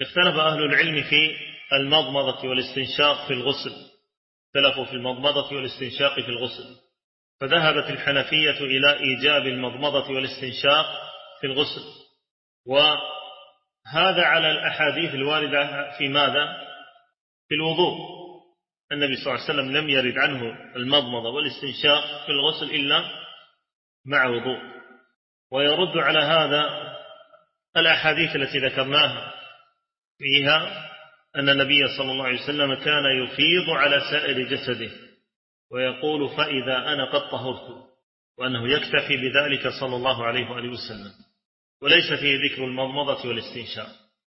اختلف أهل العلم في المضمضة والاستنشاق في الغسل، اختلفوا في المضمضة والاستنشاق في الغسل، فذهبت الحنفية إلى إيجاب المضمضة والاستنشاق في الغسل، وهذا على الأحاديث الواردة في ماذا؟ في الوضوء. النبي صلى الله عليه وسلم لم يرد عنه المضمضة والاستنشاق في الغسل إلا مع وضوء. ويرد على هذا الأحاديث التي ذكرناها فيها أن النبي صلى الله عليه وسلم كان يفيض على سائر جسده ويقول فإذا أنا قد طهرت، وأنه يكتفي بذلك صلى الله عليه وآله وسلم، وليس فيه ذكر المضمضة والاستنشاق.